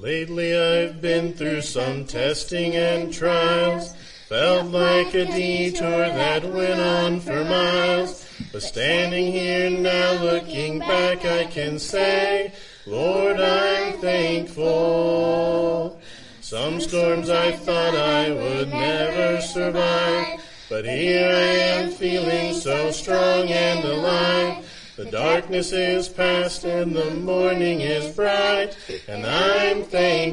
Lately I've been through some testing and trials, felt like a detour that went on for miles. But standing here now looking back, I can say, Lord, I'm thankful. Some storms I thought I would never survive, but here I am feeling so strong and alive. The darkness is past and the morning is bright, and I'm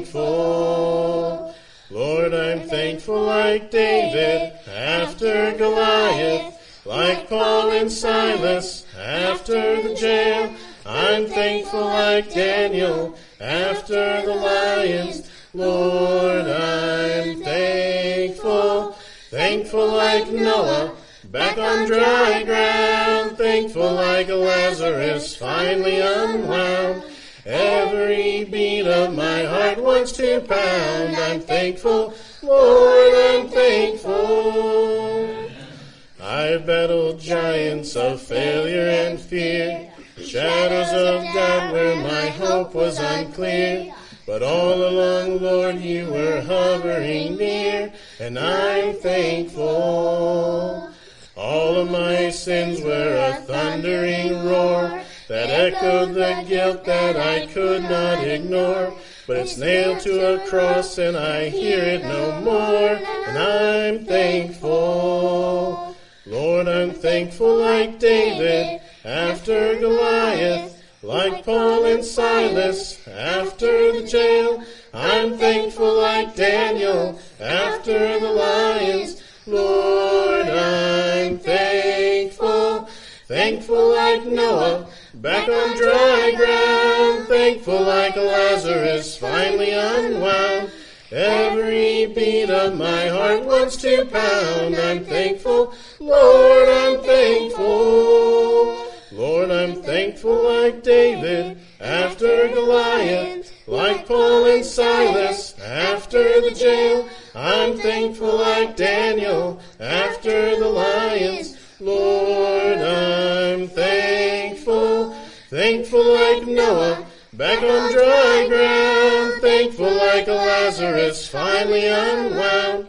thankful. Lord, I'm thankful like David after Goliath, like Paul and Silas after the jail. I'm thankful like Daniel after the lions. Lord, I'm thankful. Thankful like Noah back on dry ground. Thankful like Lazarus finally unwound. Every beat of my heart wants to pound. I'm thankful, Lord, I'm thankful. I've battled giants of failure and fear, shadows of doubt where my hope was unclear. But all along, Lord, you were hovering near, and I'm thankful. All of my sins were a thundering roar that echoed the guilt that I could not ignore. But it's nailed to a cross and I hear it no more, and I'm thankful. Lord, I'm thankful like David after Goliath, like Paul and Silas after the jail. I'm thankful like Daniel after the lions. Lord, I'm thankful. Thankful like Noah back on dry ground. Thankful like Lazarus finally unwound. Every beat of my heart wants to pound. I'm thankful, Lord, I'm thankful. Lord, I'm thankful like David after Goliath, like Paul and Silas after the jail. I'm thankful like Daniel after the lions. Lord, I'm thankful. Thankful like Noah back on dry ground. Thankful like Lazarus finally unwound.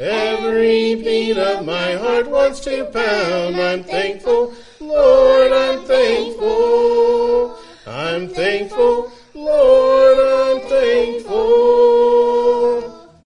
Every beat of my heart wants to pound. I'm thankful, Lord, I'm thankful. I'm thankful, Lord.